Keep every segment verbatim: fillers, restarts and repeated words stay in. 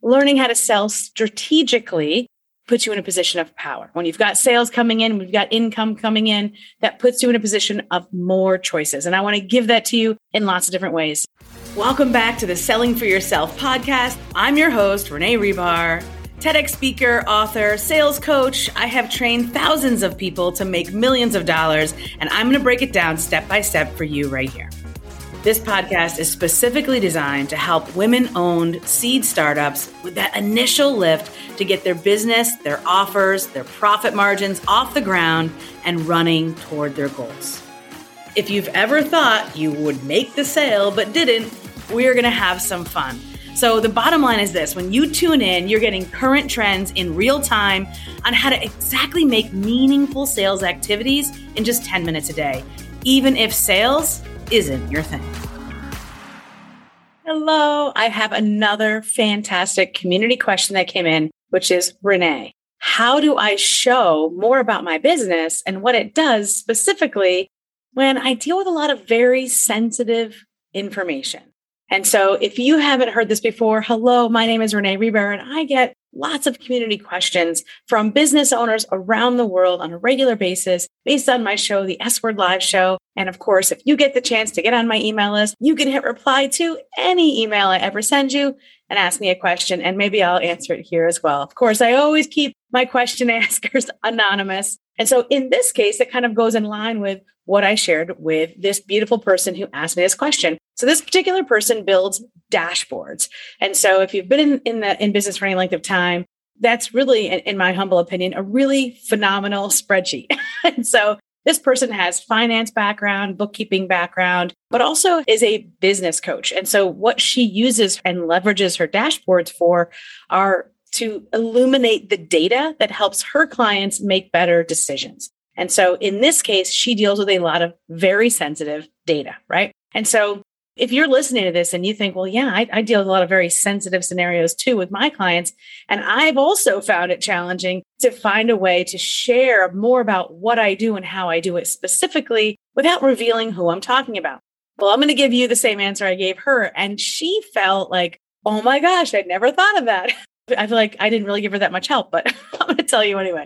learning how to sell strategically puts you in a position of power. When you've got sales coming in, we've got income coming in, that puts you in a position of more choices. And I want to give that to you in lots of different ways. Welcome back to the Selling for Yourself podcast. I'm your host, Renee Rebar, TEDx speaker, author, sales coach. I have trained thousands of people to make millions of dollars, and I'm going to break it down step by step for you right here. This podcast is specifically designed to help women-owned seed startups with that initial lift to get their business, their offers, their profit margins off the ground and running toward their goals. If you've ever thought you would make the sale but didn't, we're going to have some fun. So the bottom line is this: when you tune in, you're getting current trends in real time on how to exactly make meaningful sales activities in just ten minutes a day, even if sales isn't your thing. Hello, I have another fantastic community question that came in, which is, Renee, how do I show more about my business and what it does specifically when I deal with a lot of very sensitive information? And so if you haven't heard this before, hello, my name is Renee Rebar, and I get lots of community questions from business owners around the world on a regular basis based on my show, the S Word Live Show. And of course, if you get the chance to get on my email list, you can hit reply to any email I ever send you and ask me a question, and maybe I'll answer it here as well. Of course, I always keep my question askers anonymous. And so in this case, it kind of goes in line with what I shared with this beautiful person who asked me this question. So this particular person builds dashboards. And so if you've been in, in the in business for any length of time, that's really, in, in my humble opinion, a really phenomenal spreadsheet. And so this person has finance background, bookkeeping background, but also is a business coach. And so what she uses and leverages her dashboards for are to illuminate the data that helps her clients make better decisions. And so in this case, she deals with a lot of very sensitive data, right? And so if you're listening to this and you think, well, yeah, I, I deal with a lot of very sensitive scenarios too with my clients, and I've also found it challenging to find a way to share more about what I do and how I do it specifically without revealing who I'm talking about. Well, I'm going to give you the same answer I gave her. And she felt like, oh my gosh, I'd never thought of that. I feel like I didn't really give her that much help, but I'm going to tell you anyway.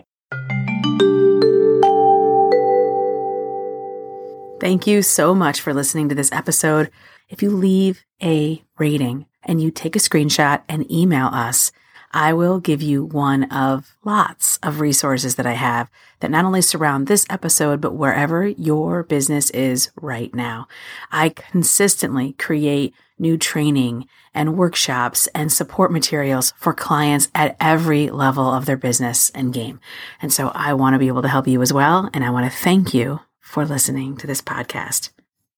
Thank you so much for listening to this episode. If you leave a rating and you take a screenshot and email us, I will give you one of lots of resources that I have that not only surround this episode, but wherever your business is right now. I consistently create new training and workshops and support materials for clients at every level of their business and game. And so I want to be able to help you as well. And I want to thank you for listening to this podcast.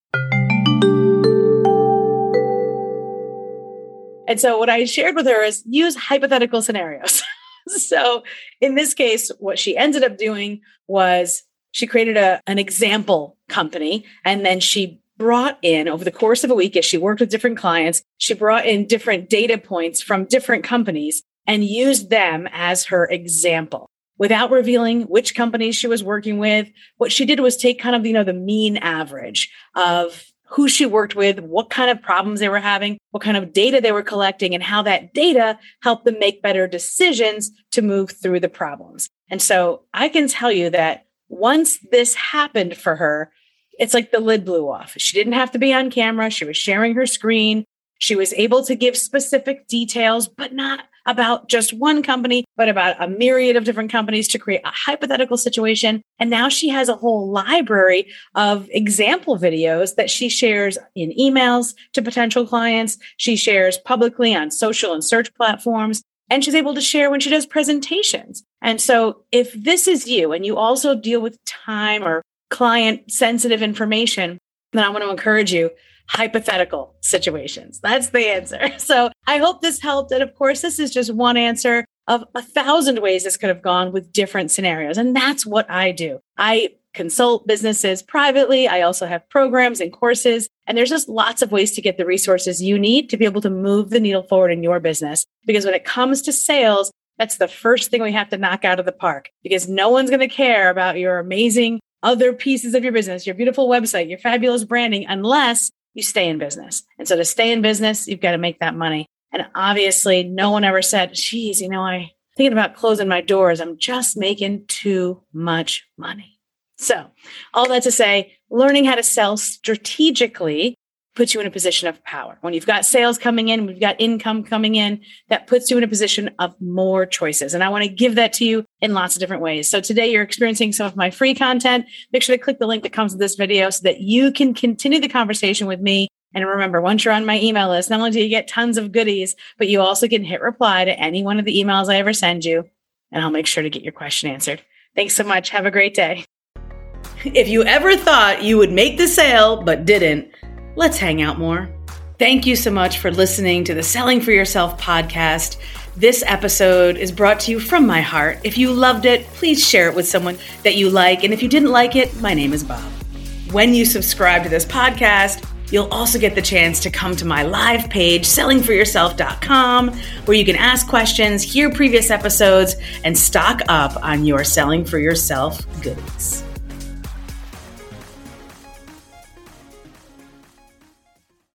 And so what I shared with her is use hypothetical scenarios. So in this case, what she ended up doing was she created a, an example company, and then she brought in, over the course of a week, as she worked with different clients, she brought in different data points from different companies and used them as her example. Without revealing which companies she was working with, what she did was take kind of, you know, the mean average of who she worked with, what kind of problems they were having, what kind of data they were collecting, and how that data helped them make better decisions to move through the problems. And so I can tell you that once this happened for her, it's like the lid blew off. She didn't have to be on camera. She was sharing her screen. She was able to give specific details, but not about just one company, but about a myriad of different companies to create a hypothetical situation. And now she has a whole library of example videos that she shares in emails to potential clients. She shares publicly on social and search platforms, and she's able to share when she does presentations. And so if this is you and you also deal with time or client sensitive information, then I want to encourage you, hypothetical situations. That's the answer. So I hope this helped. And of course, this is just one answer of a thousand ways this could have gone with different scenarios. And that's what I do. I consult businesses privately. I also have programs and courses. And there's just lots of ways to get the resources you need to be able to move the needle forward in your business. Because when it comes to sales, that's the first thing we have to knock out of the park, because no one's going to care about your amazing other pieces of your business, your beautiful website, your fabulous branding, unless you stay in business. And so to stay in business, you've got to make that money. And obviously no one ever said, geez, you know, I thinking about closing my doors. I'm just making too much money. So all that to say, learning how to sell strategically puts you in a position of power. When you've got sales coming in, we've got income coming in, that puts you in a position of more choices. And I want to give that to you in lots of different ways. So today you're experiencing some of my free content. Make sure to click the link that comes with this video so that you can continue the conversation with me. And remember, once you're on my email list, not only do you get tons of goodies, but you also can hit reply to any one of the emails I ever send you, and I'll make sure to get your question answered. Thanks so much. Have a great day. If you ever thought you would make the sale but didn't, let's hang out more. Thank you so much for listening to the Selling for Yourself podcast. This episode is brought to you from my heart. If you loved it, please share it with someone that you like. And if you didn't like it, my name is Bob. When you subscribe to this podcast, you'll also get the chance to come to my live page, selling for yourself dot com, where you can ask questions, hear previous episodes, and stock up on your Selling for Yourself goodies.